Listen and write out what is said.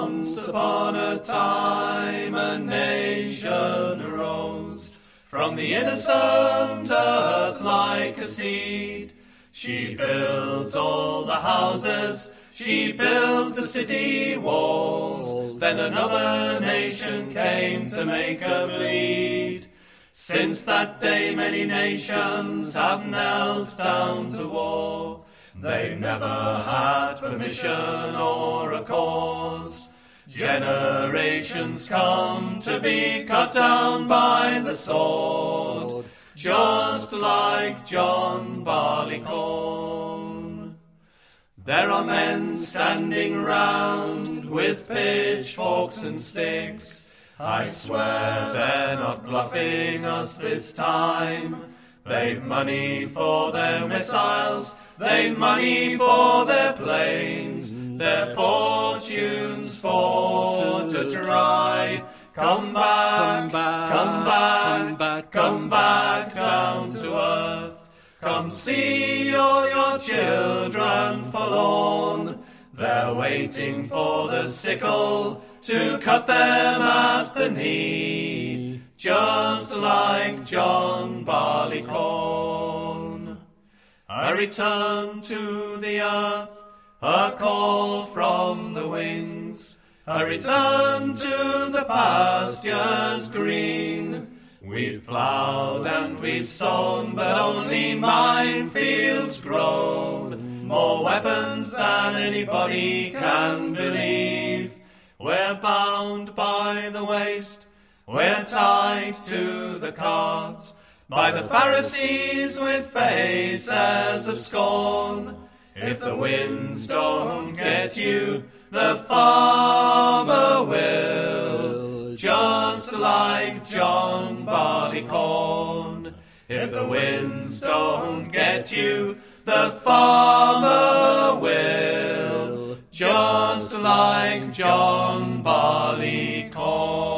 Once upon a time a nation arose from the innocent earth like a seed. She built all the houses, she built the city walls. Then another nation came to make her bleed. Since that day many nations have knelt down to war. They've never had permission or a cause. Generations come to be cut down by the sword, just like John Barleycorn. There are men standing round with pitchforks and sticks. I swear they're not bluffing us this time. They've money for their missiles, they've money for their planes, their fortunes for to try. Come back, come back, come back down to earth. Come see your children forlorn. They're waiting for the sickle to cut them at the knee, just like John Barleycorn. A return to the earth, a call from the wings, a return to the pastures green. We've ploughed and we've sown, but only minefields grown. More weapons than anybody can believe. We're bound by the waist, we're tied to the cart, by the Pharisees with faces of scorn. If the winds don't get you, the farmer will, just like John Barleycorn. If the winds don't get you, the farmer will, just like John Barleycorn.